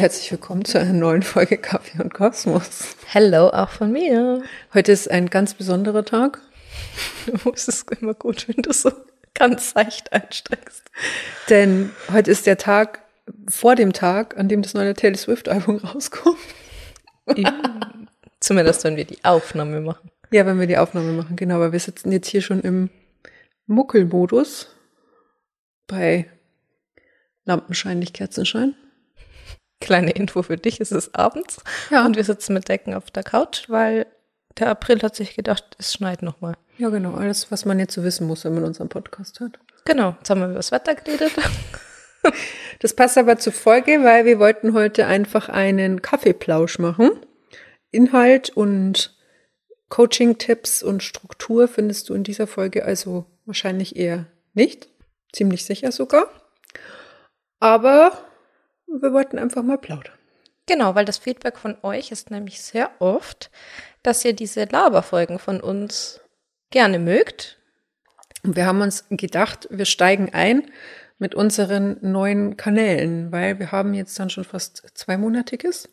herzlich willkommen zu einer neuen Folge Kaffee und Kosmos. Hello, auch von mir. Heute ist ein ganz besonderer Tag. Es ist immer gut, wenn du so ganz seicht einsteigst. Denn heute ist der Tag vor dem Tag, an dem das neue Taylor Swift-Album rauskommt. Zumindest, wenn wir die Aufnahme machen. Ja, wenn wir die Aufnahme machen, genau. Weil wir sitzen jetzt hier schon im Muckelmodus bei Lampenschein, nicht Kerzenschein. Kleine Info für dich, es ist abends. Ja. Und wir sitzen mit Decken auf der Couch, weil der April hat sich gedacht, es schneit nochmal. Ja, genau. Alles, was man jetzt so wissen muss, wenn man unseren Podcast hört. Genau, jetzt haben wir über das Wetter geredet. Das passt aber zur Folge, weil wir wollten heute einfach einen Kaffeeplausch machen. Inhalt und Coaching-Tipps und Struktur findest du in dieser Folge also wahrscheinlich eher nicht. Ziemlich sicher sogar. Aber wir wollten einfach mal plaudern. Genau, weil das Feedback von euch ist nämlich sehr oft, dass ihr diese Laberfolgen von uns gerne mögt. Und wir haben uns gedacht, wir steigen ein mit unseren neuen Kanälen, weil wir haben jetzt dann schon fast 2-monatiges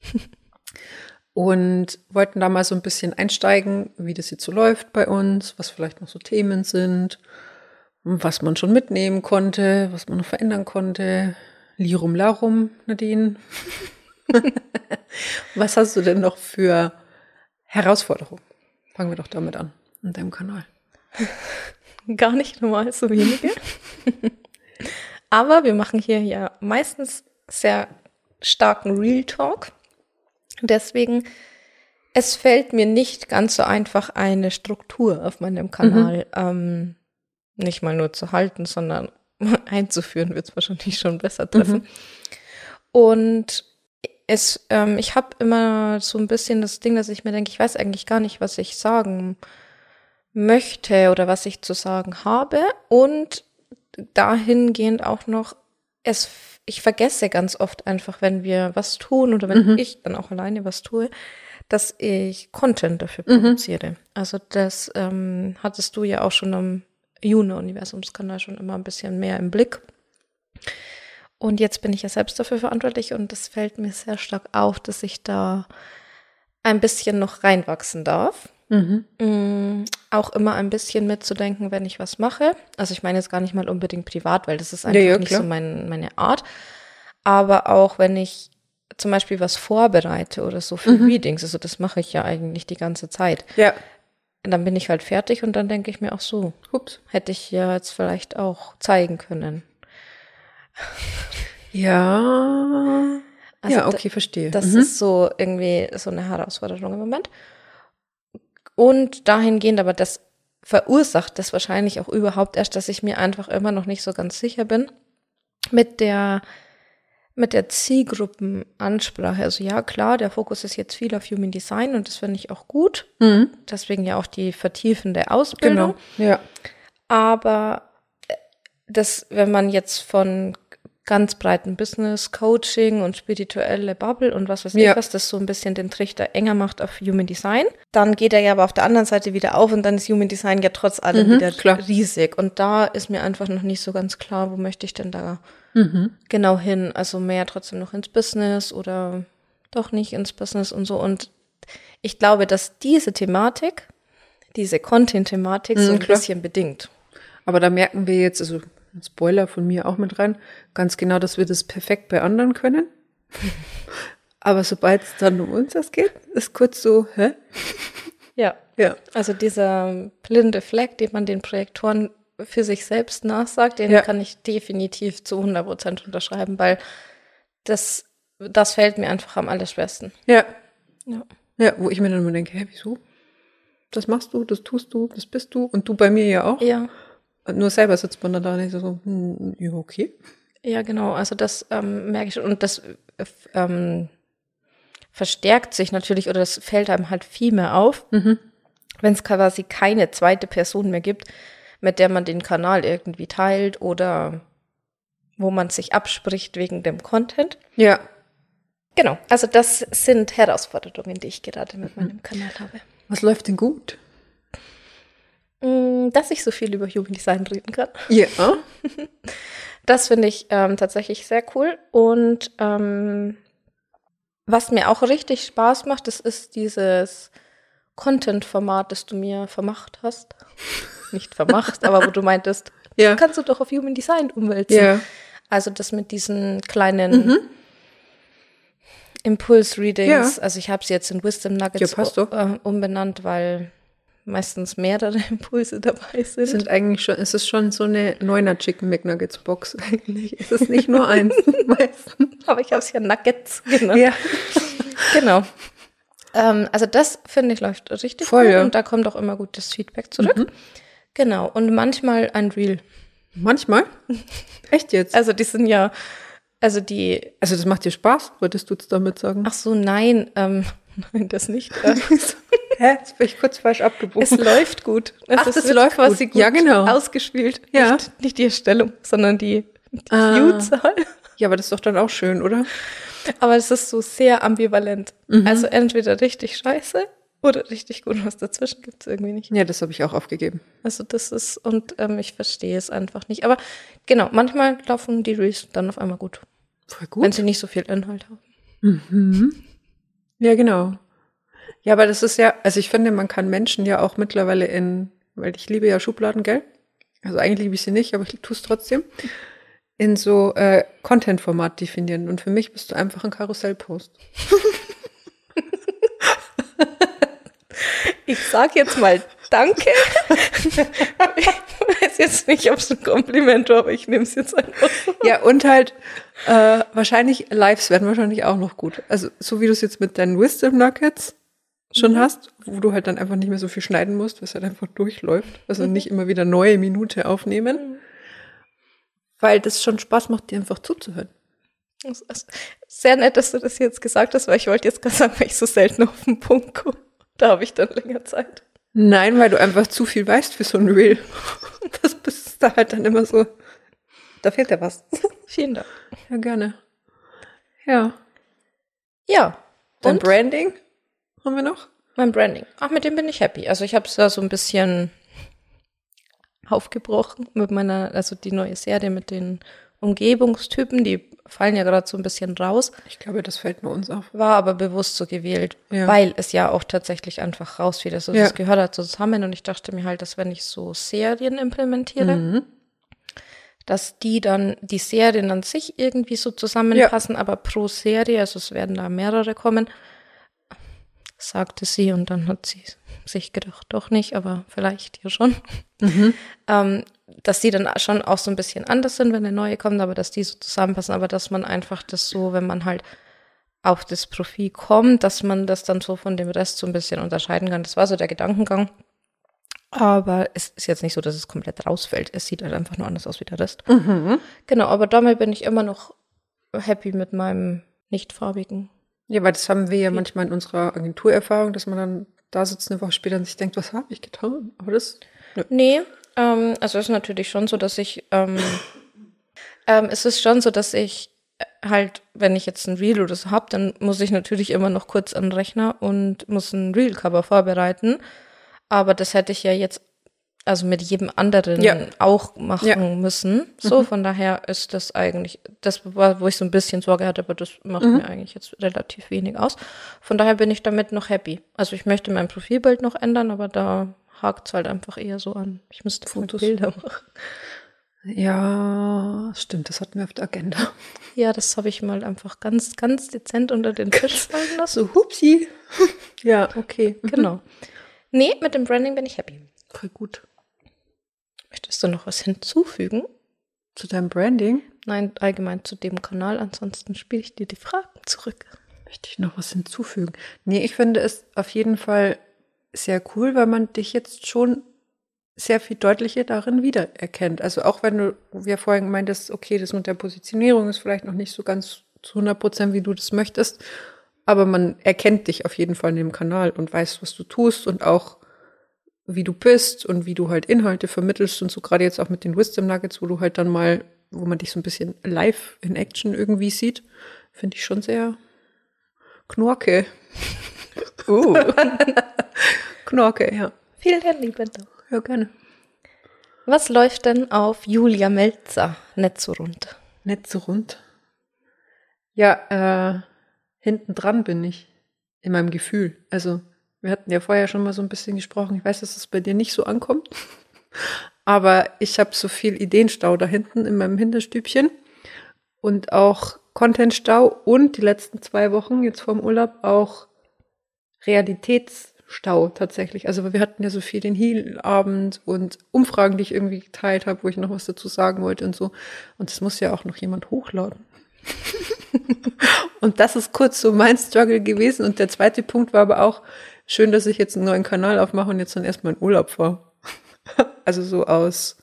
und wollten da mal so ein bisschen einsteigen, wie das jetzt so läuft bei uns, was vielleicht noch so Themen sind, was man schon mitnehmen konnte, was man noch verändern konnte. Lirum Larum, Nadine. Was hast du denn noch für Herausforderungen? Fangen wir doch damit an, in deinem Kanal. Gar nicht normal so wenige. Aber wir machen hier ja meistens sehr starken Real Talk. Deswegen, es fällt mir nicht ganz so einfach, eine Struktur auf meinem Kanal nicht mal nur zu halten, sondern einzuführen, wird es wahrscheinlich schon besser treffen. Und ich habe immer so ein bisschen das Ding, dass ich mir denke, ich weiß eigentlich gar nicht, was ich sagen möchte oder was ich zu sagen habe. Und dahingehend auch noch, ich vergesse ganz oft einfach, wenn wir was tun oder wenn ich dann auch alleine was tue, dass ich Content dafür produziere. Also das hattest du ja auch schon am Juno-Universumskanal schon immer ein bisschen mehr im Blick. Und jetzt bin ich ja selbst dafür verantwortlich und es fällt mir sehr stark auf, dass ich da ein bisschen noch reinwachsen darf. Auch immer ein bisschen mitzudenken, wenn ich was mache. Also ich meine jetzt gar nicht mal unbedingt privat, weil das ist einfach nicht so meine Art. Aber auch wenn ich zum Beispiel was vorbereite oder so für Readings, also das mache ich ja eigentlich die ganze Zeit. Ja. Und dann bin ich halt fertig und dann denke ich mir auch so, ups, hätte ich ja jetzt vielleicht auch zeigen können. Ja. Also ja, okay, verstehe. Das ist so irgendwie so eine Herausforderung im Moment. Und dahingehend, aber das verursacht das wahrscheinlich auch überhaupt erst, dass ich mir einfach immer noch nicht so ganz sicher bin mit der Zielgruppenansprache. Also ja, klar, der Fokus ist jetzt viel auf Human Design und das finde ich auch gut. Deswegen ja auch die vertiefende Ausbildung. Genau, ja. Aber wenn man jetzt von ganz breiten Business, Coaching und spirituelle Bubble und was weiß ich was, das so ein bisschen den Trichter enger macht auf Human Design. Dann geht er ja aber auf der anderen Seite wieder auf und dann ist Human Design ja trotz allem wieder riesig. Und da ist mir einfach noch nicht so ganz klar, wo möchte ich denn da genau hin? Also mehr trotzdem noch ins Business oder doch nicht ins Business und so. Und ich glaube, dass diese Thematik, diese Content-Thematik so ein bisschen bedingt. Aber da merken wir jetzt, also ein Spoiler von mir auch mit rein, ganz genau, dass wir das perfekt bei anderen können. Aber sobald es dann um uns das geht, ist kurz so, hä? Ja. Also dieser blinde Fleck, den man den Projektoren für sich selbst nachsagt, den kann ich definitiv zu 100% unterschreiben, weil das fällt mir einfach am allerschwersten. Ja, wo ich mir dann immer denke, hä, wieso? Das machst du, das tust du, das bist du und du bei mir ja auch. Ja. Nur selber sitzt man da nicht so, ja, okay. Ja, genau, also das merke ich schon und das verstärkt sich natürlich oder das fällt einem halt viel mehr auf, wenn es quasi keine zweite Person mehr gibt, mit der man den Kanal irgendwie teilt oder wo man sich abspricht wegen dem Content. Ja. Genau, also das sind Herausforderungen, die ich gerade mit meinem Kanal habe. Was läuft denn gut? Dass ich so viel über Human Design reden kann. Ja. Das finde ich tatsächlich sehr cool und Was mir auch richtig Spaß macht, das ist dieses Content-Format, das du mir vermacht hast. Nicht vermacht, aber wo du meintest, Ja. das kannst du doch auf Human Design umwälzen. Ja. Also das mit diesen kleinen Impulse-Readings. Ja. Also ich habe sie jetzt in Wisdom Nuggets Ja, passt doch. umbenannt, weil meistens mehrere Impulse dabei sind. Es ist schon so eine 9er Chicken McNuggets Box eigentlich. Es ist nicht nur eins meistens. Aber ich habe es ja Nuggets genannt. Ja. Genau. Also das, finde ich, läuft richtig Voll, gut. ja. Und da kommt auch immer gutes Feedback zurück. Genau. Und manchmal ein Reel. Manchmal? Echt jetzt? Also die sind ja, Also das macht dir Spaß, wolltest du jetzt damit sagen? ach so, nein, nein, das nicht. Hä? Jetzt bin ich kurz falsch abgebogen. Es läuft gut. Ach, das wird läuft quasi gut. Ja, genau. ausgespielt. Ja. Nicht die Erstellung, sondern die Ah. Viewzahl. Ja, aber das ist doch dann auch schön, oder? Aber es ist so sehr ambivalent. Also entweder richtig scheiße oder richtig gut. Was dazwischen gibt es irgendwie nicht. Ja, das habe ich auch aufgegeben. Also das ist, und ich verstehe es einfach nicht. Aber genau, manchmal laufen die Reels dann auf einmal gut. Voll gut. Wenn sie nicht so viel Inhalt haben. Ja, genau. Ja, aber das ist ja, also ich finde, man kann Menschen ja auch mittlerweile weil ich liebe ja Schubladen, gell? Also eigentlich liebe ich sie nicht, aber ich tue es trotzdem, in so Content-Format definieren. Und für mich bist du einfach ein Karussellpost. Ich sag jetzt mal Danke. Ich weiß jetzt nicht, ob es ein Kompliment war, aber ich nehme es jetzt einfach. Ja, und halt wahrscheinlich Lives werden wahrscheinlich auch noch gut. Also so wie du es jetzt mit deinen Wisdom Nuggets schon hast, wo du halt dann einfach nicht mehr so viel schneiden musst, was halt einfach durchläuft. Also nicht immer wieder neue Minute aufnehmen. Weil das schon Spaß macht, dir einfach zuzuhören. Das ist sehr nett, dass du das jetzt gesagt hast, weil ich wollte jetzt gerade sagen, weil ich so selten auf den Punkt komme. Da habe ich dann länger Zeit. Nein, weil du einfach zu viel weißt für so ein Reel. Das bist da halt dann immer so. Da fehlt ja was. Vielen Dank. Ja, gerne. Ja. Ja. Dein Und Branding haben wir noch? mein Branding. Ach, mit dem bin ich happy. Also ich habe es da so ein bisschen aufgebrochen mit also die neue Serie mit den Umgebungstypen, die fallen ja gerade so ein bisschen raus. Ich glaube, das fällt nur uns auf. War aber bewusst so gewählt, Ja. weil es ja auch tatsächlich einfach rausfiel. Also Ja. das gehört halt so zusammen und ich dachte mir halt, dass wenn ich so Serien implementiere, dass die Serien an sich irgendwie so zusammenpassen, aber pro Serie, also es werden da mehrere kommen, sagte sie und dann hat sie sich gedacht, doch nicht, aber vielleicht ja schon. Dass die dann schon auch so ein bisschen anders sind, wenn eine neue kommt, aber dass die so zusammenpassen, aber dass man einfach das so, wenn man halt auf das Profil kommt, dass man das dann so von dem Rest so ein bisschen unterscheiden kann. Das war so der Gedankengang. Aber es ist jetzt nicht so, dass es komplett rausfällt. Es sieht halt einfach nur anders aus wie der Rest. Genau, aber damit bin ich immer noch happy mit meinem nicht farbigen. Ja, weil das haben wir ja manchmal in unserer Agenturerfahrung, dass man dann da sitzt eine Woche später und sich denkt, was habe ich getan? Aber das, Nee, also es ist natürlich schon so, dass ich, es ist schon so, dass ich halt, wenn ich jetzt ein Reel oder so habe, dann muss ich natürlich immer noch kurz an den Rechner und muss ein Reel-Cover vorbereiten. Aber das hätte ich ja jetzt, also mit jedem anderen auch machen müssen. So, von daher ist das eigentlich, das war, wo ich so ein bisschen Sorge hatte, aber das macht mir eigentlich jetzt relativ wenig aus. Von daher bin ich damit noch happy. Also ich möchte mein Profilbild noch ändern, aber da hakt es halt einfach eher so an. Ich müsste Fotos, Bilder machen. ja, stimmt, das hatten wir auf der Agenda. Ja, das habe ich mal einfach ganz, ganz dezent unter den Tisch fallen lassen. So, hupsi. Ja, okay. Genau. Nee, mit dem Branding bin ich happy. Voll gut. Möchtest du noch was hinzufügen? Zu deinem Branding? Nein, allgemein zu dem Kanal. Ansonsten spiele ich dir die Fragen zurück. Möchte ich noch was hinzufügen? Nee, ich finde es auf jeden Fall sehr cool, weil man dich jetzt schon sehr viel deutlicher darin wiedererkennt. Also auch wenn du, wie ja vorhin meintest, okay, das mit der Positionierung ist vielleicht noch nicht so ganz zu 100%, wie du das möchtest, aber man erkennt dich auf jeden Fall in dem Kanal und weiß, was du tust und auch wie du bist und wie du halt Inhalte vermittelst und so gerade jetzt auch mit den Wisdom Nuggets, wo du halt dann mal, wo man dich so ein bisschen live in Action irgendwie sieht, finde ich schon sehr Knorke. Knorke, ja. Vielen lieben Dank. Ja, gerne. Was läuft denn auf Julia Melzer nicht so rund? Nicht so rund. Ja, hinten dran bin ich in meinem Gefühl. Also wir hatten ja vorher schon mal so ein bisschen gesprochen. Ich weiß, dass es bei dir nicht so ankommt, aber ich habe so viel Ideenstau da hinten in meinem Hinterstübchen und auch Contentstau und die letzten 2 Wochen jetzt vorm Urlaub auch Realitätsstau tatsächlich. Also wir hatten ja so viel den Heal-Abend und Umfragen, die ich irgendwie geteilt habe, wo ich noch was dazu sagen wollte und so. Und das muss ja auch noch jemand hochladen. Und das ist kurz so mein Struggle gewesen. Und der zweite Punkt war aber auch, schön, dass ich jetzt einen neuen Kanal aufmache und jetzt dann erstmal in Urlaub fahre. Also so aus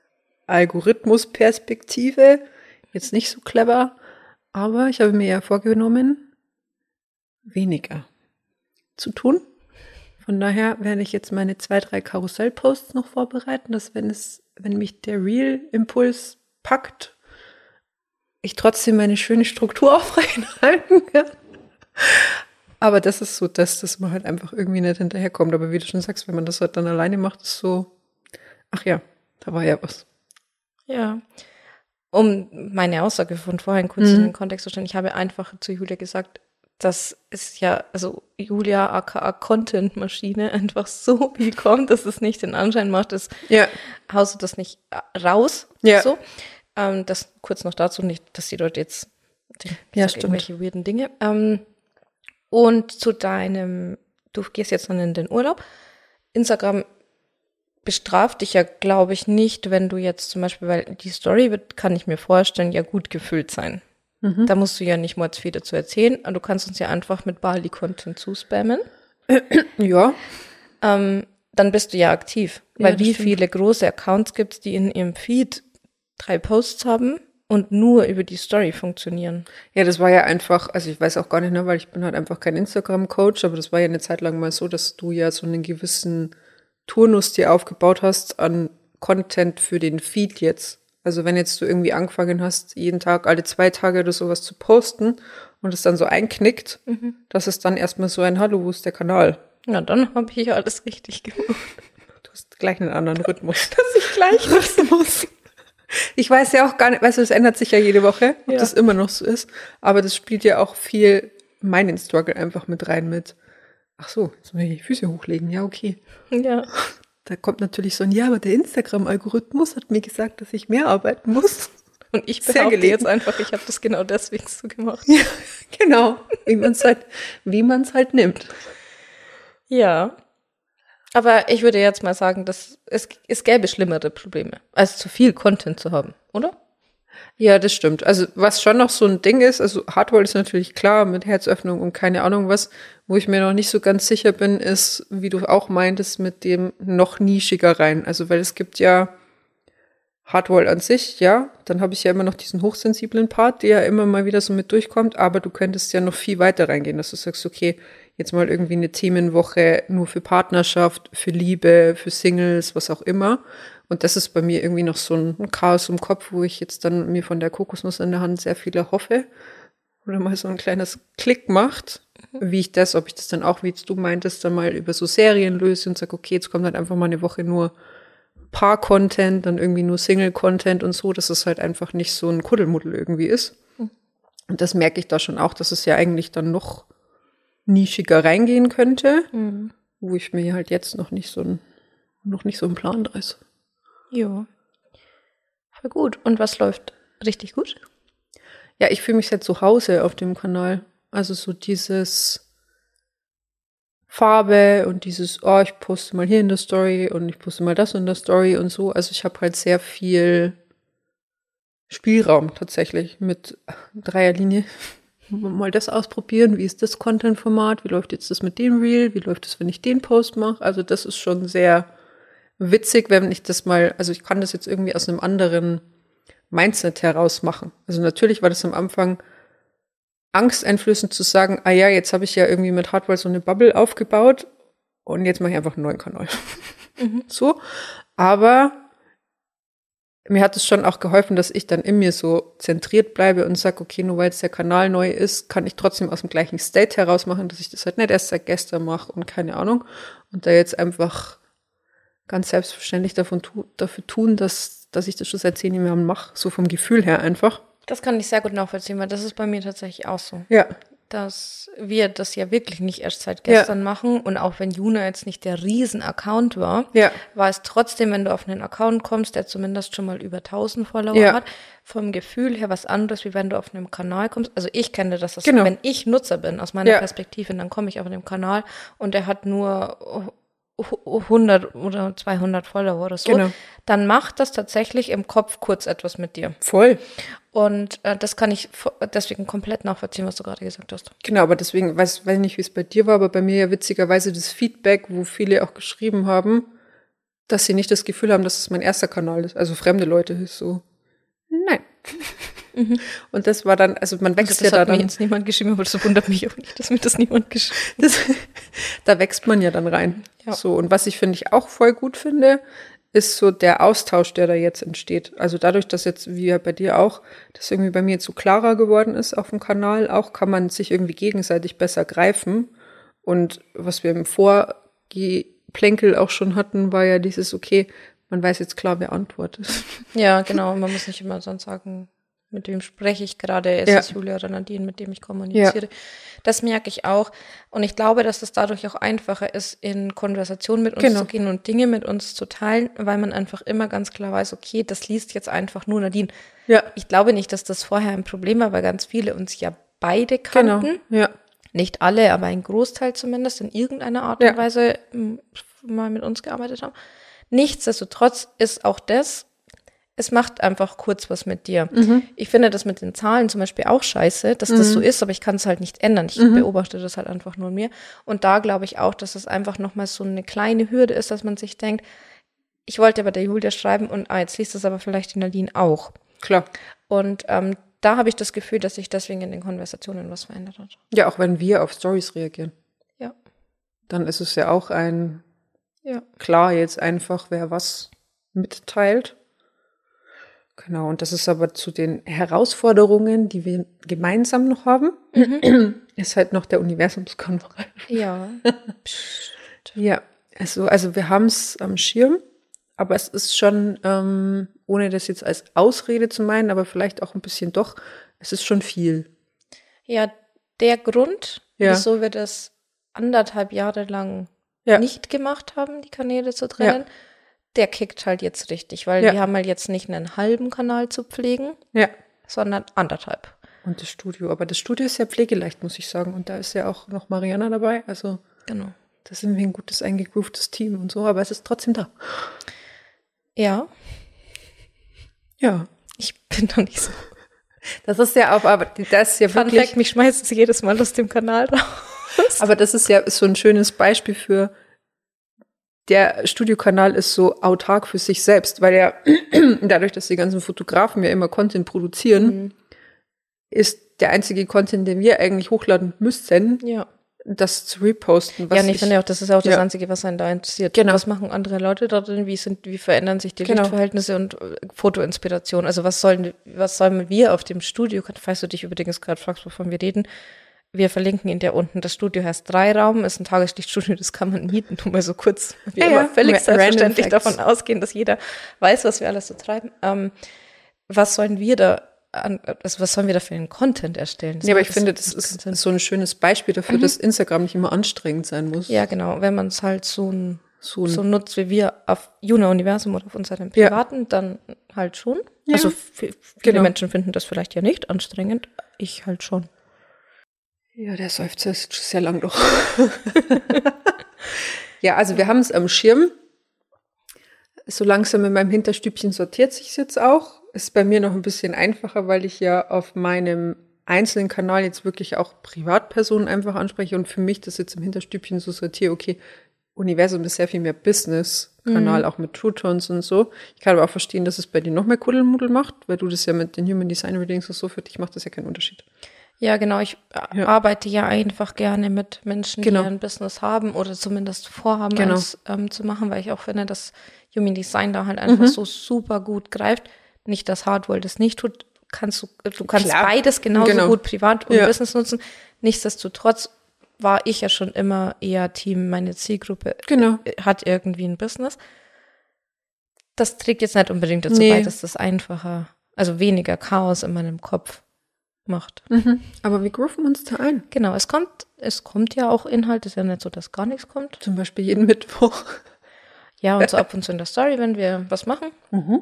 Algorithmusperspektive, jetzt nicht so clever, aber ich habe mir ja vorgenommen, weniger zu tun. Von daher werde ich jetzt meine 2, 3 Karussellposts noch vorbereiten, dass wenn mich der Real-Impuls packt, ich trotzdem meine schöne Struktur aufrechterhalten kann. Aber das ist so dass man halt einfach irgendwie nicht hinterherkommt. Aber wie du schon sagst, wenn man das halt dann alleine macht, ist so, ach ja, da war ja was. Ja. Um meine Aussage von vorhin kurz in den Kontext zu stellen, ich habe einfach zu Julia gesagt, dass es ja, also Julia aka Content-Maschine einfach so viel kommt, dass es nicht den Anschein macht, dass haust du das nicht raus. Ja. So. Das kurz noch dazu, nicht, dass die Leute jetzt irgendwelche weirden Dinge. Und zu deinem, du gehst jetzt dann in den Urlaub. Instagram bestraft dich ja, glaube ich, nicht, wenn du jetzt zum Beispiel, weil die Story wird, kann ich mir vorstellen, ja gut gefüllt sein. Da musst du ja nicht mal viel dazu erzählen. Du kannst uns ja einfach mit Bali-Content zuspammen. Ja. Dann bist du ja aktiv. Ja, weil wie stimmt. viele große Accounts gibt es, die in ihrem Feed 3 Posts haben und nur über die Story funktionieren. Ja, das war ja einfach, also ich weiß auch gar nicht, ne, weil ich bin halt einfach kein Instagram-Coach, aber das war ja eine Zeit lang mal so, dass du ja so einen gewissen Turnus dir aufgebaut hast an Content für den Feed jetzt. Also wenn jetzt du irgendwie angefangen hast, jeden Tag, alle 2 Tage oder sowas zu posten und es dann so einknickt, das ist dann erstmal so ein Hallo, wo ist der Kanal? Ja, dann habe ich ja alles richtig gemacht. Du hast gleich einen anderen Rhythmus. Dass ich gleich wissen muss. Ich weiß ja auch gar nicht, weißt du, das ändert sich ja jede Woche, ob Ja. das immer noch so ist. Aber das spielt ja auch viel meinen Struggle einfach mit rein mit, ach so, jetzt muss ich die Füße hochlegen, ja, okay. Ja. Da kommt natürlich so ein, ja, aber der Instagram-Algorithmus hat mir gesagt, dass ich mehr arbeiten muss. Und ich Sehr behaupte gelegen. jetzt einfach, ich habe das genau deswegen so gemacht. Ja, genau. Wie man es halt nimmt. Ja. Aber ich würde jetzt mal sagen, dass es gäbe schlimmere Probleme, als zu viel Content zu haben, oder? Ja, das stimmt. Also was schon noch so ein Ding ist, also Hardware ist natürlich klar mit Herzöffnung und keine Ahnung was, wo ich mir noch nicht so ganz sicher bin, ist, wie du auch meintest, mit dem noch nischiger rein. Also weil es gibt ja Hardware an sich, ja, dann habe ich ja immer noch diesen hochsensiblen Part, der ja immer mal wieder so mit durchkommt, aber du könntest ja noch viel weiter reingehen, dass du sagst, okay, jetzt mal irgendwie eine Themenwoche nur für Partnerschaft, für Liebe, für Singles, was auch immer. Und das ist bei mir irgendwie noch so ein Chaos im Kopf, wo ich jetzt dann mir von der Kokosnuss in der Hand sehr viel erhoffe. Oder mal so ein kleines Klick macht, wie ich das, ob ich das dann auch, wie jetzt du meintest, dann mal über so Serien löse und sage, okay, jetzt kommt halt einfach mal eine Woche nur Paar-Content, dann irgendwie nur Single-Content und so, dass es halt einfach nicht so ein Kuddelmuddel irgendwie ist. Und das merke ich da schon auch, dass es ja eigentlich dann noch nischiger reingehen könnte, wo ich mir halt jetzt noch nicht so einen Plan reiße. Ja. Voll gut. Und was läuft richtig gut? Ja, ich fühle mich sehr zu Hause auf dem Kanal. Also so dieses Farbe und dieses, oh, ich poste mal hier in der Story und ich poste mal das in der Story und so. Also ich habe halt sehr viel Spielraum tatsächlich mit Dreierlinie. Mal das ausprobieren, wie ist das Content-Format, wie läuft jetzt das mit dem Reel, wie läuft das, wenn ich den Post mache. Also das ist schon sehr witzig, wenn ich das mal, also ich kann das jetzt irgendwie aus einem anderen Mindset heraus machen. Also natürlich war das am Anfang angsteinflößend zu sagen, ah ja, jetzt habe ich ja irgendwie mit Hardware so eine Bubble aufgebaut und jetzt mache ich einfach einen neuen Kanal. So, aber mir hat es schon auch geholfen, dass ich dann in mir so zentriert bleibe und sage, okay, nur weil jetzt der Kanal neu ist, kann ich trotzdem aus dem gleichen State heraus machen, dass ich das halt nicht erst seit gestern mache und keine Ahnung. Und da jetzt einfach ganz selbstverständlich dafür tun, dass ich das schon seit 10 Jahren mache, so vom Gefühl her einfach. Das kann ich sehr gut nachvollziehen, weil das ist bei mir tatsächlich auch so. Ja, dass wir das ja wirklich nicht erst seit gestern machen. Und auch wenn Juna jetzt nicht der Riesen-Account war, war es trotzdem, wenn du auf einen Account kommst, der zumindest schon mal über 1000 Follower hat, vom Gefühl her was anderes, wie wenn du auf einem Kanal kommst. Also ich kenne das, wenn ich Nutzer bin, aus meiner Perspektive, dann komme ich auf einen Kanal und der hat nur 100 oder 200 Follower oder so, dann macht das tatsächlich im Kopf kurz etwas mit dir. Voll. Und das kann ich deswegen komplett nachvollziehen, was du gerade gesagt hast. Genau, aber deswegen, weiß nicht, wie es bei dir war, aber bei mir ja witzigerweise das Feedback, wo viele auch geschrieben haben, dass sie nicht das Gefühl haben, dass es mein erster Kanal ist, also fremde Leute ist so. Nein. Und das war dann, also man wächst ja da dann. Das hat mir jetzt niemand geschrieben, aber das wundert mich auch nicht, dass mir das niemand geschrieben hat. Da wächst man ja dann rein. Ja. So, und was finde ich auch voll gut finde, ist so der Austausch, der da jetzt entsteht. Also dadurch, dass jetzt, wie ja bei dir auch, das irgendwie bei mir jetzt so klarer geworden ist auf dem Kanal, auch kann man sich irgendwie gegenseitig besser greifen. Und was wir im Vorgeplänkel auch schon hatten, war ja dieses, okay, man weiß jetzt klar, wer antwortet. Ja, genau. Man muss nicht immer sonst sagen, mit wem spreche ich gerade. Es ist Julia oder Nadine, mit dem ich kommuniziere. Ja. Das merke ich auch. Und ich glaube, dass es dadurch auch einfacher ist, in Konversation mit uns zu gehen und Dinge mit uns zu teilen, weil man einfach immer ganz klar weiß, okay, das liest jetzt einfach nur Nadine. Ja. Ich glaube nicht, dass das vorher ein Problem war, weil ganz viele uns ja beide kannten. Genau. Ja. Nicht alle, aber ein Großteil zumindest in irgendeiner Art und Weise mal mit uns gearbeitet haben. Nichtsdestotrotz ist auch das, es macht einfach kurz was mit dir. Ich finde das mit den Zahlen zum Beispiel auch scheiße, dass das so ist, aber ich kann es halt nicht ändern. Ich beobachte das halt einfach nur in mir. Und da glaube ich auch, dass es einfach nochmal so eine kleine Hürde ist, dass man sich denkt, ich wollte aber der Julia schreiben und jetzt liest es aber vielleicht die Nadine auch. Klar. Und da habe ich das Gefühl, dass sich deswegen in den Konversationen was verändert hat. Ja, auch wenn wir auf Stories reagieren. Ja. Dann ist es ja auch klar jetzt einfach, wer was mitteilt. Genau, und das ist aber zu den Herausforderungen, die wir gemeinsam noch haben, ist halt noch der Universumskonferenz. Ja. Ja, also wir haben es am Schirm, aber es ist schon, ohne das jetzt als Ausrede zu meinen, aber vielleicht auch ein bisschen doch, es ist schon viel. Ja, der Grund, wieso wir das 1,5 Jahre lang nicht gemacht haben, die Kanäle zu trennen, der kickt halt jetzt richtig, weil wir haben halt jetzt nicht einen halben Kanal zu pflegen, sondern 1,5. Und das Studio, aber das Studio ist ja pflegeleicht, muss ich sagen. Und da ist ja auch noch Mariana dabei, also da sind wir ein gutes, eingegroovtes Team und so, aber es ist trotzdem da. Ja. Ja. Ich bin noch nicht so. Das ist ja auch, aber das ist ja Fun wirklich... Fact, mich schmeißt es jedes Mal aus dem Kanal raus. Aber das ist so ein schönes Beispiel für, der Studiokanal ist so autark für sich selbst, weil ja dadurch, dass die ganzen Fotografen ja immer Content produzieren, ist der einzige Content, den wir eigentlich hochladen müssen, das zu reposten. Was ich finde auch, das ist auch das Einzige, was einen da interessiert. Genau. Was machen andere Leute da drin? Wie verändern sich die Lichtverhältnisse und Fotoinspiration? Also was sollen wir auf dem Studio, falls du dich übrigens gerade fragst, wovon wir reden, wir verlinken ihn da unten. Das Studio heißt 3-Raum, ist ein Tageslichtstudio, das kann man mieten. Nur mal so kurz, wie immer völlig selbstverständlich davon ausgehen, dass jeder weiß, was wir alles so treiben. Was sollen wir da für einen Content erstellen? Ja, aber ich finde, das ist so ein schönes Beispiel dafür, dass Instagram nicht immer anstrengend sein muss. Ja, genau. Wenn man es halt so nutzt, wie wir auf Juna-Universum oder auf unserem Privaten, dann halt schon. Ja. Also viele Menschen finden das vielleicht ja nicht anstrengend. Ich halt schon. Ja, der Seufzer ist sehr lang doch. Ja, also wir haben es am Schirm. So langsam in meinem Hinterstübchen sortiert sich es jetzt auch. Ist bei mir noch ein bisschen einfacher, weil ich ja auf meinem einzelnen Kanal jetzt wirklich auch Privatpersonen einfach anspreche und für mich das jetzt im Hinterstübchen so sortiere, okay, Universum ist sehr viel mehr Business-Kanal, auch mit True Tones und so. Ich kann aber auch verstehen, dass es bei dir noch mehr Kuddelmuddel macht, weil du das ja mit den Human Design Readings und so, für dich macht das ja keinen Unterschied. Ja, genau. Ich arbeite ja einfach gerne mit Menschen, die ein Business haben oder zumindest vorhaben, eins zu machen, weil ich auch finde, dass Human Design da halt einfach so super gut greift. Nicht, dass Hardware das nicht tut. Du kannst beides genauso gut privat und Business nutzen. Nichtsdestotrotz war ich ja schon immer eher Team, meine Zielgruppe hat irgendwie ein Business. Das trägt jetzt nicht unbedingt dazu bei, dass das einfacher, also weniger Chaos in meinem Kopf macht. Aber wir grooven uns da ein. Genau, es kommt ja auch Inhalt, ist ja nicht so, dass gar nichts kommt. Zum Beispiel jeden Mittwoch. Ja, und so ab und zu in der Story, wenn wir was machen.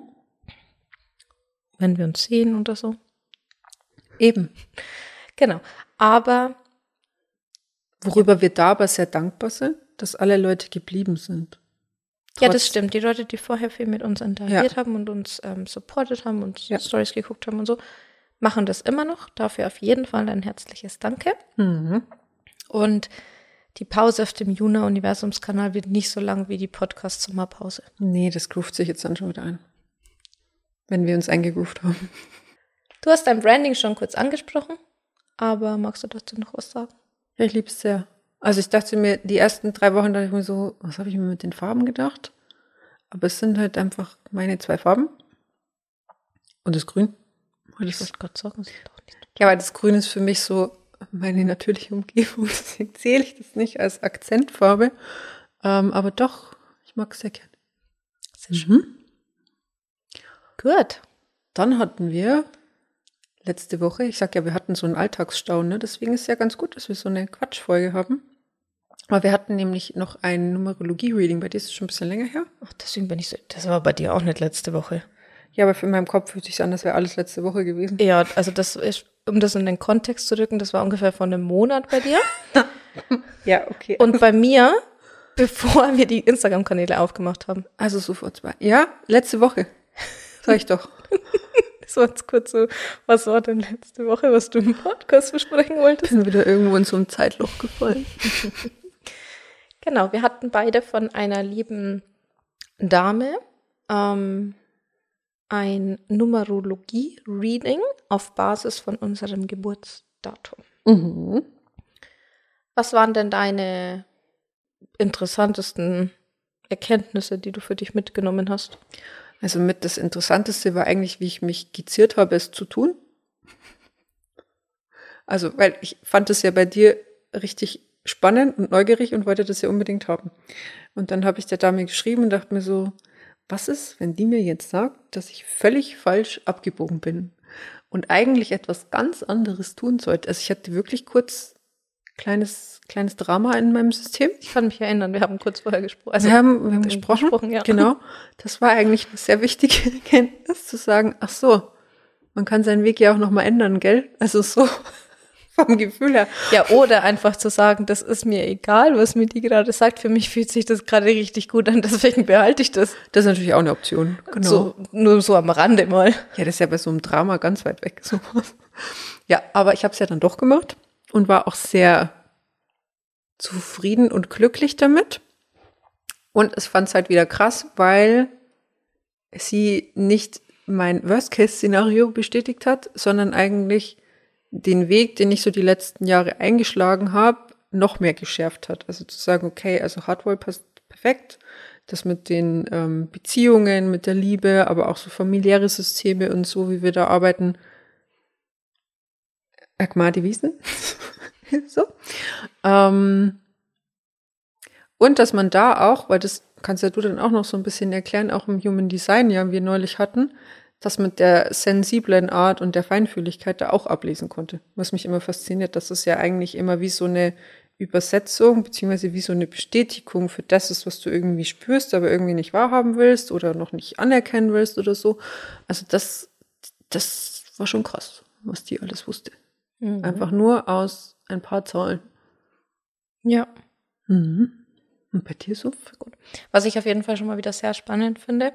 Wenn wir uns sehen oder so. Eben. Genau, aber Worüber wir da aber sehr dankbar sind, dass alle Leute geblieben sind. ja, das stimmt. Die Leute, die vorher viel mit uns interagiert Ja. haben und uns supportet haben und Ja. Stories geguckt haben und so, machen das immer noch. Dafür auf jeden Fall ein herzliches Danke. Und die Pause auf dem Juna-Universumskanal wird nicht so lang wie die Podcast-Sommerpause. Nee, das groovt sich jetzt dann schon wieder ein. Wenn wir uns eingegroovt haben. Du hast dein Branding schon kurz angesprochen, aber magst du dazu noch was sagen? Ja, ich liebe es sehr. Also ich dachte mir, die ersten 3 Wochen dachte ich mir so, was habe ich mir mit den Farben gedacht? Aber es sind halt einfach meine 2 Farben. Und das Grün. Ich wollte gerade sagen, es ist doch nicht. Ja, weil das Grün ist für mich so meine natürliche Umgebung. Deswegen zähle ich das nicht als Akzentfarbe. Aber doch, ich mag es sehr gerne. Sehr schön. Gut. Dann hatten wir letzte Woche, ich sag ja, wir hatten so einen Alltagsstau, ne? Deswegen ist es ja ganz gut, dass wir so eine Quatschfolge haben. Aber wir hatten nämlich noch ein Numerologie-Reading. Bei dir ist es schon ein bisschen länger her. Ach, deswegen bin ich so. Das war bei dir auch nicht letzte Woche. Ja, aber für meinen Kopf fühlt sich an, das wäre alles letzte Woche gewesen. Ja, also das ist, um das in den Kontext zu rücken, das war ungefähr vor einem Monat bei dir. Ja, okay. Und bei mir, bevor wir die Instagram-Kanäle aufgemacht haben. Also so vor 2. Ja, letzte Woche. Sag ich doch. Das war jetzt kurz so, was war denn letzte Woche, was du im Podcast besprechen wolltest? Bin wieder irgendwo in so ein Zeitloch gefallen. Genau, wir hatten beide von einer lieben Dame ein Numerologie-Reading auf Basis von unserem Geburtsdatum. Was waren denn deine interessantesten Erkenntnisse, die du für dich mitgenommen hast? Also mit das Interessanteste war eigentlich, wie ich mich geziert habe, es zu tun. Also, weil ich fand es ja bei dir richtig spannend und neugierig und wollte das ja unbedingt haben. Und dann habe ich der Dame geschrieben und dachte mir so, was ist, wenn die mir jetzt sagt, dass ich völlig falsch abgebogen bin und eigentlich etwas ganz anderes tun sollte? Also ich hatte wirklich kurz kleines Drama in meinem System. Ich kann mich erinnern, wir haben kurz vorher gesprochen. Also wir haben gesprochen, ja. Genau. Das war eigentlich eine sehr wichtige Erkenntnis, zu sagen, ach so, man kann seinen Weg ja auch nochmal ändern, gell? Also so vom Gefühl her. Ja, oder einfach zu sagen, das ist mir egal, was mir die gerade sagt. Für mich fühlt sich das gerade richtig gut an, deswegen behalte ich das. Das ist natürlich auch eine Option. Genau. So, nur so am Rande mal. Ja, das ist ja bei so einem Drama ganz weit weg. Sowas. Ja, aber ich habe es ja dann doch gemacht und war auch sehr zufrieden und glücklich damit. Und es fand es halt wieder krass, weil sie nicht mein Worst-Case-Szenario bestätigt hat, sondern eigentlich den Weg, den ich so die letzten Jahre eingeschlagen habe, noch mehr geschärft hat. Also zu sagen, okay, also Hardwall passt perfekt. Das mit den Beziehungen, mit der Liebe, aber auch so familiäre Systeme und so, wie wir da arbeiten. Agmadi Wiesen. So. Und dass man da auch, weil das kannst ja du dann auch noch so ein bisschen erklären, auch im Human Design, ja, wir neulich hatten, dass mit der sensiblen Art und der Feinfühligkeit da auch ablesen konnte. Was mich immer fasziniert, dass es ja eigentlich immer wie so eine Übersetzung, beziehungsweise wie so eine Bestätigung für das ist, was du irgendwie spürst, aber irgendwie nicht wahrhaben willst oder noch nicht anerkennen willst oder so. Also das war schon krass, was die alles wusste. Einfach nur aus ein paar Zahlen. Ja. Und bei dir so? Gut. Was ich auf jeden Fall schon mal wieder sehr spannend finde,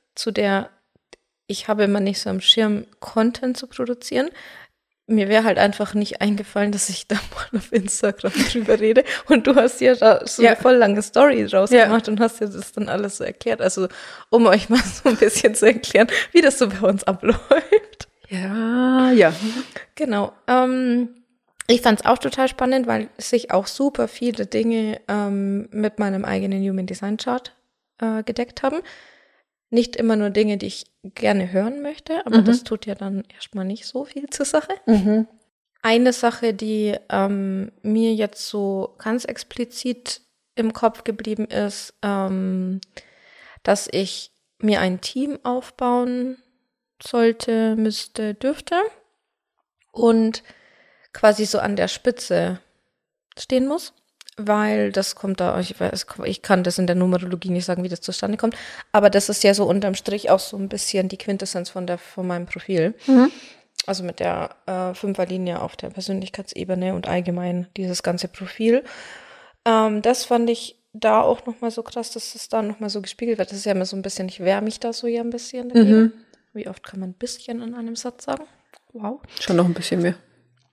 ich habe immer nicht so am Schirm, Content zu produzieren. Mir wäre halt einfach nicht eingefallen, dass ich da mal auf Instagram drüber rede. Und du hast ja da so eine voll lange Story draus gemacht und hast ja das dann alles so erklärt. Also, um euch mal so ein bisschen zu erklären, wie das so bei uns abläuft. Ja. Genau. Ich fand es auch total spannend, weil sich auch super viele Dinge mit meinem eigenen Human Design Chart gedeckt haben. Nicht immer nur Dinge, die ich gerne hören möchte, aber das tut ja dann erstmal nicht so viel zur Sache. Eine Sache, die mir jetzt so ganz explizit im Kopf geblieben ist, dass ich mir ein Team aufbauen sollte, müsste, dürfte. und quasi so an der Spitze stehen muss, weil das kommt da, ich kann das in der Numerologie nicht sagen, wie das zustande kommt, aber das ist ja so unterm Strich auch so ein bisschen die Quintessenz von meinem Profil. Also mit der Fünferlinie auf der Persönlichkeitsebene und allgemein dieses ganze Profil. Das fand ich da auch nochmal so krass, dass es da nochmal so gespiegelt wird. Das ist ja immer so ein bisschen, ich wehre mich da so ja ein bisschen dagegen. Wie oft kann man ein bisschen in einem Satz sagen? Wow. Schon noch ein bisschen mehr.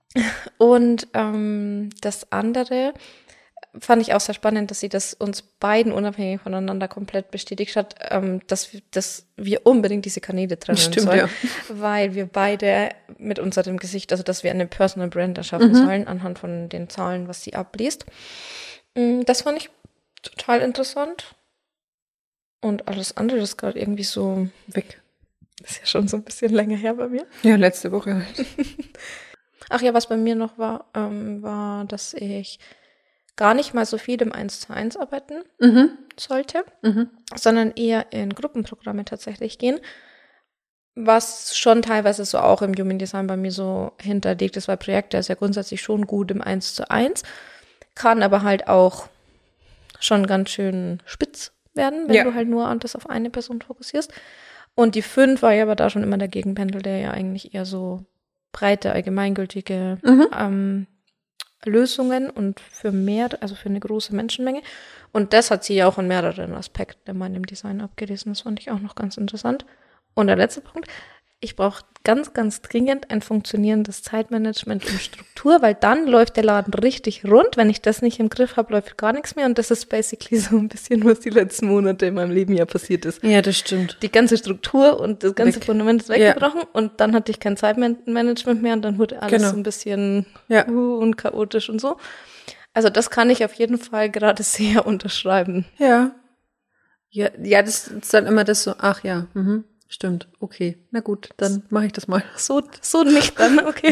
Und das andere fand ich auch sehr spannend, dass sie das uns beiden unabhängig voneinander komplett bestätigt hat, dass wir unbedingt diese Kanäle trennen sollen, ja. Weil wir beide mit unserem Gesicht, also dass wir eine Personal Brand erschaffen sollen, anhand von den Zahlen, was sie abliest. Das fand ich total interessant. Und alles andere ist gerade irgendwie so weg. Das ist ja schon so ein bisschen länger her bei mir. Ja, letzte Woche halt. Ach ja, was bei mir noch war, war, dass ich gar nicht mal so viel im 1:1 arbeiten sollte, sondern eher in Gruppenprogramme tatsächlich gehen, was schon teilweise so auch im Human Design bei mir so hinterlegt ist, weil Projekte ist ja grundsätzlich schon gut im 1:1, kann aber halt auch schon ganz schön spitz werden, wenn du halt nur das auf eine Person fokussierst. Und die 5 war ja aber da schon immer der Gegenpendel, der ja eigentlich eher so breite, allgemeingültige Lösungen und für mehr, also für eine große Menschenmenge. Und das hat sie ja auch in mehreren Aspekten in meinem Design abgelesen. Das fand ich auch noch ganz interessant. Und der letzte Punkt, ich brauche ganz, ganz dringend ein funktionierendes Zeitmanagement und Struktur, weil dann läuft der Laden richtig rund. Wenn ich das nicht im Griff habe, läuft gar nichts mehr. Und das ist basically so ein bisschen, was die letzten Monate in meinem Leben ja passiert ist. Ja, das stimmt. Die ganze Struktur und das ganze Fundament ist weggebrochen und dann hatte ich kein Zeitmanagement mehr und dann wurde alles so ein bisschen und chaotisch und so. Also das kann ich auf jeden Fall gerade sehr unterschreiben. Ja, das ist dann immer das so, ach ja, stimmt, okay. Na gut, dann mache ich das mal. So nicht dann, okay.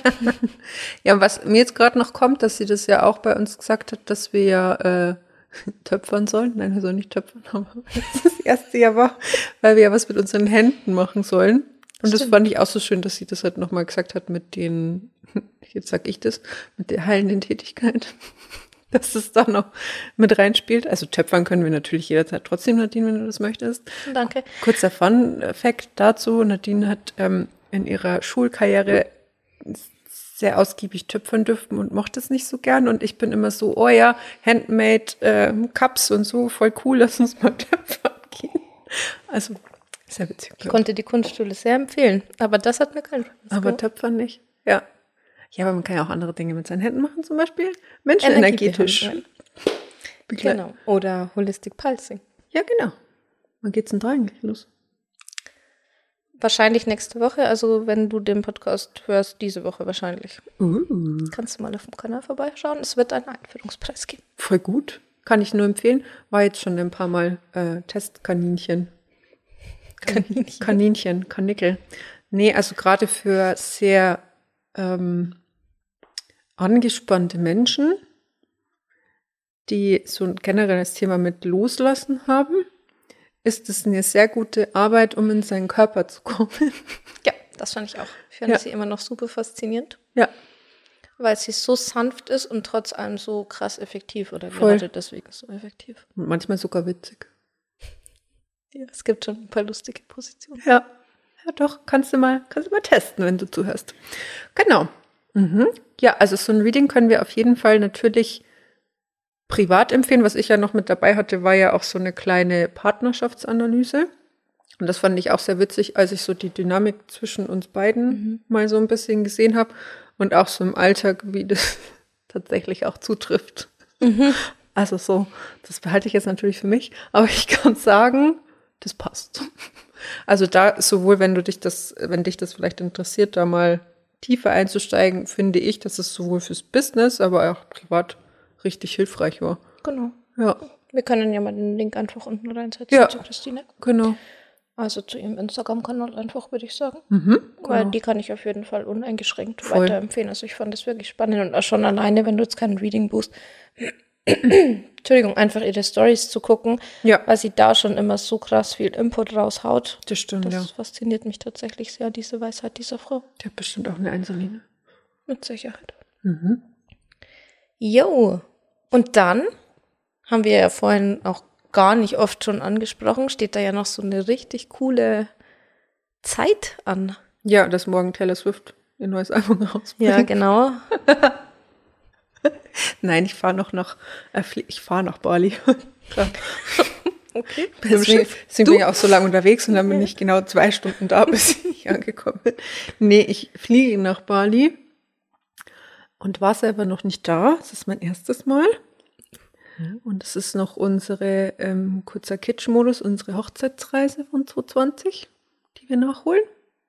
Ja, was mir jetzt gerade noch kommt, dass sie das ja auch bei uns gesagt hat, dass wir ja töpfern sollen. Nein, wir sollen nicht töpfern, aber das erste Jahr war, weil wir ja was mit unseren Händen machen sollen. Und das fand ich auch so schön, dass sie das halt nochmal gesagt hat mit den, jetzt sag ich das, mit der heilenden Tätigkeit. Dass es da noch mit reinspielt. Also töpfern können wir natürlich jederzeit trotzdem, Nadine, wenn du das möchtest. Danke. Kurzer Fun-Fact dazu. Nadine hat in ihrer Schulkarriere sehr ausgiebig töpfern dürfen und mochte es nicht so gern. Und ich bin immer so, oh ja, Handmade Cups und so, voll cool, lass uns mal töpfern gehen. Also, sehr witzig. Ich konnte die Kunstschule sehr empfehlen, aber das hat mir keinen Spaß gemacht. Aber töpfern nicht, ja. Ja, aber man kann ja auch andere Dinge mit seinen Händen machen, zum Beispiel Menschen energetisch. Genau. Oder Holistic Pulsing. Ja, genau. Wann geht's denn da eigentlich los? Wahrscheinlich nächste Woche, also wenn du den Podcast hörst, diese Woche wahrscheinlich. Kannst du mal auf dem Kanal vorbeischauen. Es wird einen Einführungspreis geben. Voll gut. Kann ich nur empfehlen. War jetzt schon ein paar Mal Testkaninchen. Kanickel. Nee, also gerade für sehr angespannte Menschen, die so ein generelles Thema mit Loslassen haben, ist es eine sehr gute Arbeit, um in seinen Körper zu kommen. Ja, das fand ich auch. Ich finde sie immer noch super faszinierend. Ja. Weil sie so sanft ist und trotz allem so krass effektiv oder gerade deswegen so effektiv. Und manchmal sogar witzig. Ja, es gibt schon ein paar lustige Positionen. Ja, doch, kannst du mal testen, wenn du zuhörst. Genau. Ja, also so ein Reading können wir auf jeden Fall natürlich privat empfehlen. Was ich ja noch mit dabei hatte, war ja auch so eine kleine Partnerschaftsanalyse. Und das fand ich auch sehr witzig, als ich so die Dynamik zwischen uns beiden mal so ein bisschen gesehen habe und auch so im Alltag, wie das tatsächlich auch zutrifft. Also so, das behalte ich jetzt natürlich für mich, aber ich kann sagen, das passt. Also da sowohl, wenn dich das vielleicht interessiert, da mal tiefer einzusteigen, finde ich, dass es sowohl fürs Business, aber auch privat richtig hilfreich war. Genau. Ja. Wir können ja mal den Link einfach unten reinsetzen zu Christine. Genau. Also zu ihrem Instagram-Kanal einfach, würde ich sagen. Weil die kann ich auf jeden Fall uneingeschränkt weiterempfehlen. Also ich fand das wirklich spannend und auch schon alleine, wenn du jetzt keinen Reading buchst, Entschuldigung, einfach ihre Storys zu gucken, weil sie da schon immer so krass viel Input raushaut. Das stimmt, Das fasziniert mich tatsächlich sehr, diese Weisheit dieser Frau. Die hat bestimmt auch eine Einzellinie. Mit Sicherheit. Mhm. Jo. Und dann haben wir ja vorhin auch gar nicht oft schon angesprochen, steht da ja noch so eine richtig coole Zeit an. Ja, dass morgen Taylor Swift ihr neues Album rausbringt. Ja, genau. Nein, ich fahre nach Bali. Okay. Deswegen bin ich auch so lange unterwegs und dann bin ich genau 2 Stunden da, bis ich angekommen bin. Nee, ich fliege nach Bali und war selber noch nicht da. Das ist mein erstes Mal. Und es ist noch unsere kurzer Kitsch-Modus, unsere Hochzeitsreise von 2020, die wir nachholen.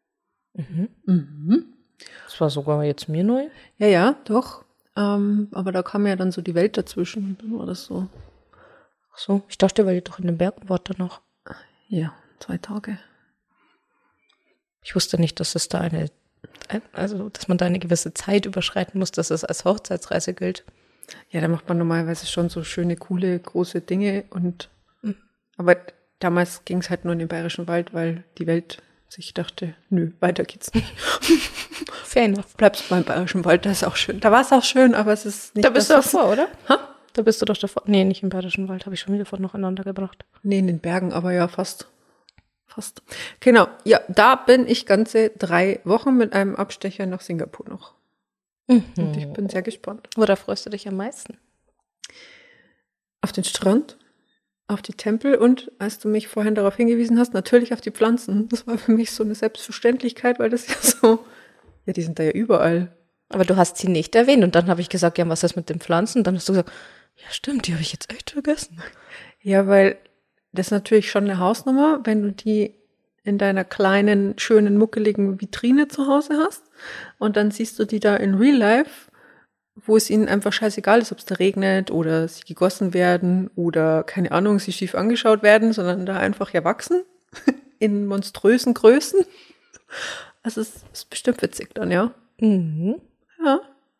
Das war sogar jetzt mir neu. Ja, doch. Aber da kam ja dann so die Welt dazwischen. Und dann war das so, Ach so, ich dachte, weil ihr doch in den Bergen wart dann noch. ja, 2 Tage. Ich wusste nicht, dass es da dass man da eine gewisse Zeit überschreiten muss, dass es als Hochzeitsreise gilt. Ja, da macht man normalerweise schon so schöne, coole, große Dinge. Aber damals ging es halt nur in den Bayerischen Wald, weil die Welt sich dachte, nö, weiter geht's nicht. Fair enough. Bleibst beim Bayerischen Wald, das ist auch schön. Da war es auch schön, aber es ist nicht Da bist du davor, oder? Ha? Da bist du doch davor. Nee, nicht im Bayerischen Wald, habe ich schon wieder von nacheinander gebracht. Nee, in den Bergen, aber ja, fast. Fast. Genau, ja, da bin ich ganze 3 Wochen mit einem Abstecher nach Singapur noch. Und ich bin sehr gespannt. Worauf freust du dich am meisten? Auf den Strand, auf die Tempel und, als du mich vorhin darauf hingewiesen hast, natürlich auf die Pflanzen. Das war für mich so eine Selbstverständlichkeit, weil das ja so, ja, die sind da ja überall. Aber du hast sie nicht erwähnt und dann habe ich gesagt, ja, was ist mit den Pflanzen? Und dann hast du gesagt, ja stimmt, die habe ich jetzt echt vergessen. Ja, weil das ist natürlich schon eine Hausnummer, wenn du die in deiner kleinen, schönen, muckeligen Vitrine zu Hause hast und dann siehst du die da in Real Life, wo es ihnen einfach scheißegal ist, ob es da regnet oder sie gegossen werden oder, keine Ahnung, sie schief angeschaut werden, sondern da einfach ja wachsen in monströsen Größen. Also es ist bestimmt witzig dann, ja. Mhm. Ja.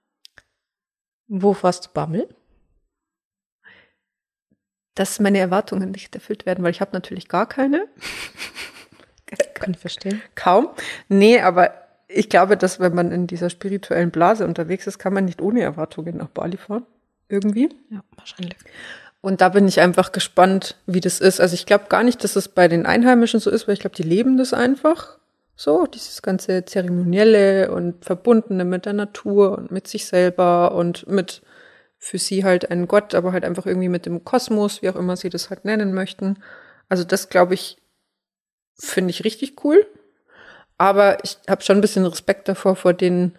Wo warst du Bammel? Dass meine Erwartungen nicht erfüllt werden, weil ich habe natürlich gar keine. Kann ich verstehen. Kaum. Nee, aber ich glaube, dass wenn man in dieser spirituellen Blase unterwegs ist, kann man nicht ohne Erwartungen nach Bali fahren. Irgendwie. Ja, wahrscheinlich. Und da bin ich einfach gespannt, wie das ist. Also ich glaube gar nicht, dass es bei den Einheimischen so ist, weil ich glaube, die leben das einfach so. Dieses ganze Zeremonielle und Verbundene mit der Natur und mit sich selber und mit für sie halt ein Gott, aber halt einfach irgendwie mit dem Kosmos, wie auch immer sie das halt nennen möchten. Also das, glaube ich, finde ich richtig cool. Aber ich habe schon ein bisschen Respekt davor, vor den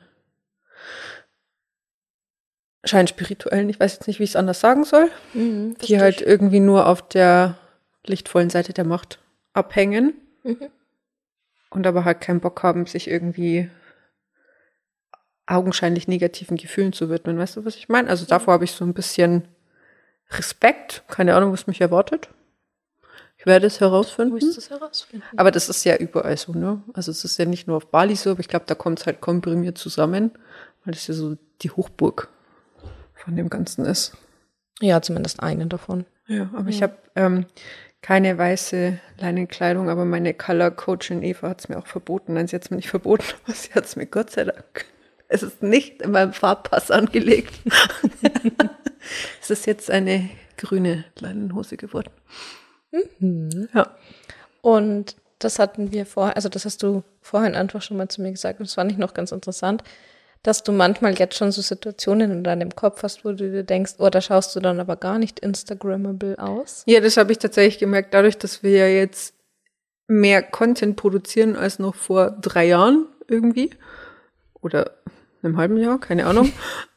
scheinspirituellen, ich weiß jetzt nicht, wie ich es anders sagen soll, die halt irgendwie nur auf der lichtvollen Seite der Macht abhängen und aber halt keinen Bock haben, sich irgendwie augenscheinlich negativen Gefühlen zu widmen. Weißt du, was ich meine? Also davor habe ich so ein bisschen Respekt. Keine Ahnung, was mich erwartet. Ich werde es herausfinden. Wo ist das herausfinden? Aber das ist ja überall so, ne? Also es ist ja nicht nur auf Bali so, aber ich glaube, da kommt es halt komprimiert zusammen, weil das ja so die Hochburg von dem Ganzen ist. Ja, zumindest einen davon. Ja, aber ich habe keine weiße Leinenkleidung, aber meine Color-Coachin Eva hat es mir auch verboten. Nein, sie hat es mir nicht verboten, aber sie hat es mir Gott sei Dank. Es ist nicht in meinem Farbpass angelegt. Es ist jetzt eine grüne Leinenhose geworden. Ja. Und das hatten wir vorher, also das hast du vorhin einfach schon mal zu mir gesagt und das fand ich noch ganz interessant, dass du manchmal jetzt schon so Situationen in deinem Kopf hast, wo du dir denkst, oh, da schaust du dann aber gar nicht Instagrammable aus. Ja, das habe ich tatsächlich gemerkt, dadurch, dass wir ja jetzt mehr Content produzieren als noch vor 3 Jahren irgendwie oder einem halben Jahr, keine Ahnung,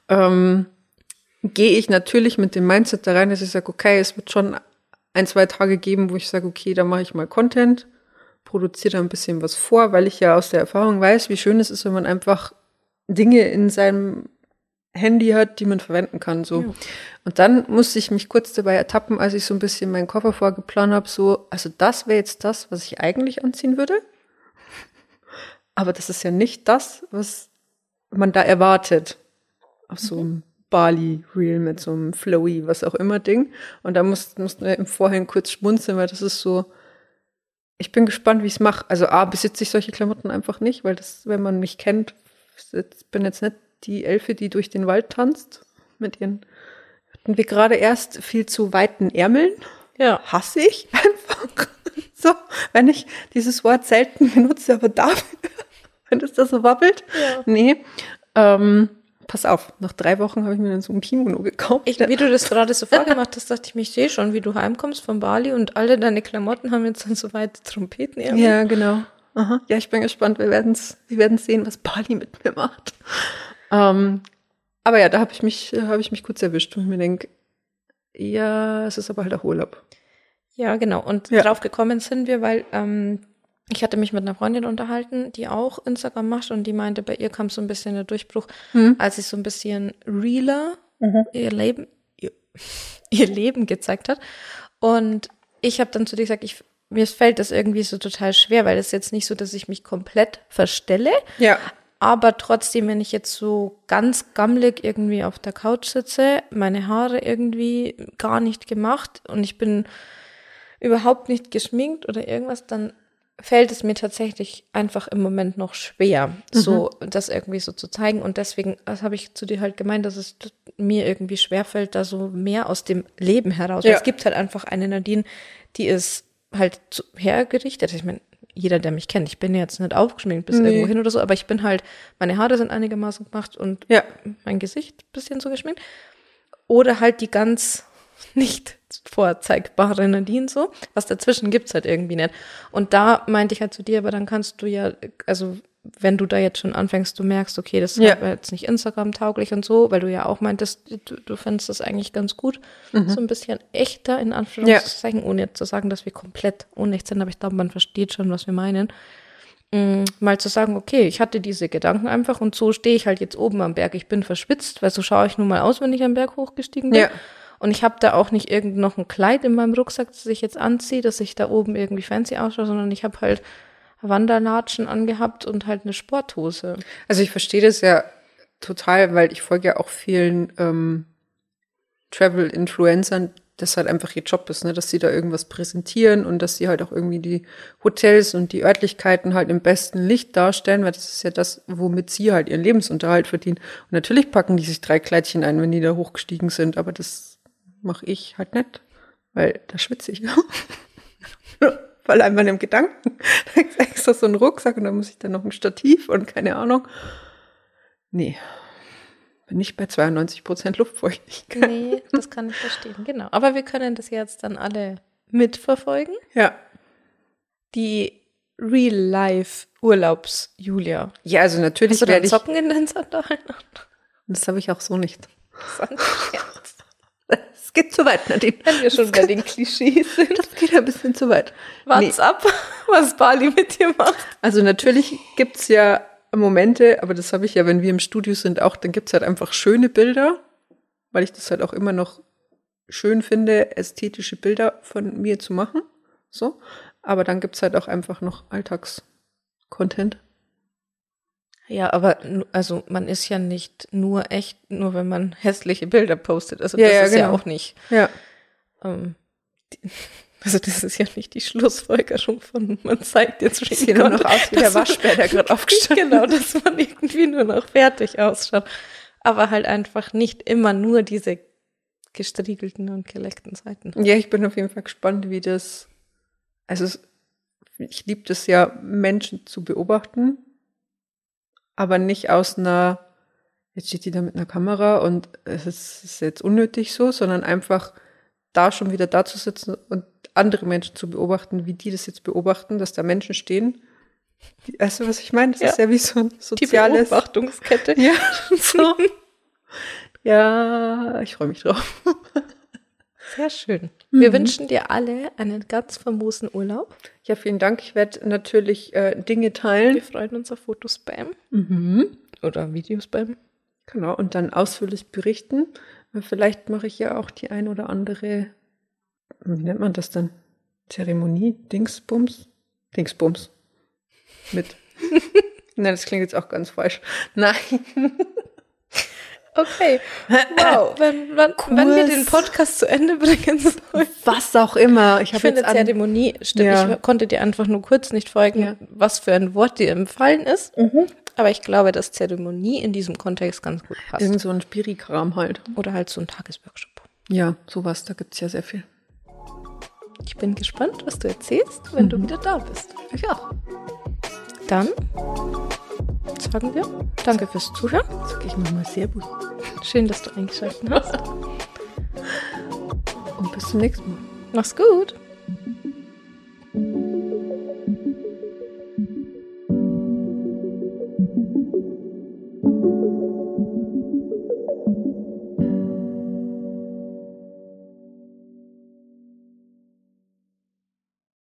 gehe ich natürlich mit dem Mindset da rein, dass ich sage, okay, es wird schon 1, 2 Tage geben, wo ich sage, okay, da mache ich mal Content, produziere da ein bisschen was vor, weil ich ja aus der Erfahrung weiß, wie schön es ist, wenn man einfach Dinge in seinem Handy hat, die man verwenden kann. So. Ja. Und dann musste ich mich kurz dabei ertappen, als ich so ein bisschen meinen Koffer vorgeplant habe, so, also das wäre jetzt das, was ich eigentlich anziehen würde. Aber das ist ja nicht das, was man da erwartet. Auf so einem Bali-Reel mit so einem Flowy, was auch immer Ding. Und da mussten wir im Vorhinein kurz schmunzeln, weil das ist so, ich bin gespannt, wie ich es mache. Also besitze ich solche Klamotten einfach nicht, weil das, wenn man mich kennt, ich bin jetzt nicht die Elfe, die durch den Wald tanzt, mit ihren, hatten wir gerade erst, viel zu weiten Ärmeln. Ja. Hasse ich einfach. So, wenn ich dieses Wort selten benutze, aber dafür, wenn es da so wabbelt. Ja. Nee, pass auf, nach 3 Wochen habe ich mir dann so ein Kimono gekauft. Wie du das gerade so vorgemacht hast, dachte ich mir, ich sehe schon, wie du heimkommst von Bali und alle deine Klamotten haben jetzt dann so weite Trompeten. Ja, genau. Aha. Ja, ich bin gespannt. Wir werden sehen, was Bali mit mir macht. Aber ja, da habe ich mich kurz erwischt und ich mir denke, ja, es ist aber halt auch Urlaub. Ja, genau. Und drauf gekommen sind wir, weil ich hatte mich mit einer Freundin unterhalten, die auch Instagram macht und die meinte, bei ihr kam so ein bisschen der Durchbruch, als sie so ein bisschen realer ihr Leben gezeigt hat. Und ich habe dann zu dir gesagt, mir fällt das irgendwie so total schwer, weil es jetzt nicht so, dass ich mich komplett verstelle. Ja. Aber trotzdem, wenn ich jetzt so ganz gammelig irgendwie auf der Couch sitze, meine Haare irgendwie gar nicht gemacht und ich bin überhaupt nicht geschminkt oder irgendwas, dann fällt es mir tatsächlich einfach im Moment noch schwer, so das irgendwie so zu zeigen. Und deswegen, das habe ich zu dir halt gemeint, dass es mir irgendwie schwerfällt, da so mehr aus dem Leben heraus. Ja. Es gibt halt einfach eine Nadine, die ist halt hergerichtet. Ich meine, jeder, der mich kennt, ich bin jetzt nicht aufgeschminkt bis irgendwo hin oder so, aber ich bin halt, meine Haare sind einigermaßen gemacht und mein Gesicht ein bisschen so geschminkt. Oder halt die ganz nicht vorzeigbare Nadine so. Was dazwischen gibt's halt irgendwie nicht. Und da meinte ich halt zu dir, aber dann kannst du ja, also wenn du da jetzt schon anfängst, du merkst, okay, das ist jetzt nicht Instagram-tauglich und so, weil du ja auch meintest, du fändest das eigentlich ganz gut, so ein bisschen echter, in Anführungszeichen, ohne jetzt zu sagen, dass wir komplett unecht sind, aber ich glaube, man versteht schon, was wir meinen. Mal zu sagen, okay, ich hatte diese Gedanken einfach und so stehe ich halt jetzt oben am Berg. Ich bin verschwitzt, weil so schaue ich nun mal aus, wenn ich am Berg hochgestiegen bin. Ja. Und ich habe da auch nicht noch ein Kleid in meinem Rucksack, das ich jetzt anziehe, dass ich da oben irgendwie fancy ausschaue, sondern ich habe halt Wanderlatschen angehabt und halt eine Sporthose. Also ich verstehe das ja total, weil ich folge ja auch vielen Travel-Influencern, das halt einfach ihr Job ist, ne, dass sie da irgendwas präsentieren und dass sie halt auch irgendwie die Hotels und die Örtlichkeiten halt im besten Licht darstellen, weil das ist ja das, womit sie halt ihren Lebensunterhalt verdienen. Und natürlich packen die sich 3 Kleidchen ein, wenn die da hochgestiegen sind, aber das mache ich halt nicht, weil da schwitze ich. Weil einmal im Gedanken, da ist extra so ein Rucksack und dann muss ich dann noch ein Stativ und keine Ahnung. Nee, bin nicht bei 92% Luftfeuchtigkeit. Nee, das kann ich verstehen, genau. Aber wir können das jetzt dann alle mitverfolgen. Ja. Die Real-Life-Urlaubs-Julia. Ja, also natürlich werde ich... Hast du dann Socken in den Sandalen? Das habe ich auch so nicht. Es geht zu weit, Nadine. Wenn wir schon bei den Klischees sind. Das geht ein bisschen zu weit. Wart's ab, was Bali mit dir macht. Also natürlich gibt's ja Momente, aber das habe ich ja, wenn wir im Studio sind, auch, dann gibt's halt einfach schöne Bilder, weil ich das halt auch immer noch schön finde, ästhetische Bilder von mir zu machen. So. Aber dann gibt's halt auch einfach noch Alltags-Content. Ja, aber also man ist ja nicht nur echt, nur wenn man hässliche Bilder postet. Also ja, das ist genau. ja auch nicht. Ja. Also das ist ja nicht die Schlussfolgerung von, man zeigt jetzt sieht nur noch aus wie der Waschbär, der gerade aufgestanden Genau, dass man irgendwie nur noch fertig ausschaut. Aber halt einfach nicht immer nur diese gestriegelten und geleckten Seiten. Ja, ich bin auf jeden Fall gespannt, wie das, also ich liebe das ja, Menschen zu beobachten, aber nicht aus einer, jetzt steht die da mit einer Kamera und es ist jetzt unnötig so, sondern einfach da schon wieder da zu sitzen und andere Menschen zu beobachten, wie die das jetzt beobachten, dass da Menschen stehen. Weißt du, was ich meine? Das ist ja wie so ein soziales... Die Beobachtungskette. Ja, so. Ja, ich freue mich drauf. Sehr schön. Wir wünschen dir alle einen ganz famosen Urlaub. Ja, vielen Dank. Ich werde natürlich Dinge teilen. Wir freuen uns auf Fotospam. Oder Videospam. Genau, und dann ausführlich berichten. Vielleicht mache ich ja auch die ein oder andere, wie nennt man das dann? Zeremonie? Dingsbums? Dingsbums. Mit. Nein, das klingt jetzt auch ganz falsch. Nein. Okay, wow, wenn wir den Podcast zu Ende bringen sollen. Was auch immer. Ich finde Zeremonie, stimmt, ich konnte dir einfach nur kurz nicht folgen, was für ein Wort dir empfallen ist. Aber ich glaube, dass Zeremonie in diesem Kontext ganz gut passt. Irgend so ein Spiri-Kram halt. Oder halt so ein Tagesworkshop. Ja, sowas, da gibt es ja sehr viel. Ich bin gespannt, was du erzählst, wenn du wieder da bist. Ich auch. Dann sagen wir danke fürs Zuhören. Sag ich nochmal Servus. Schön, dass du eingeschaltet hast. Und bis zum nächsten Mal. Mach's gut.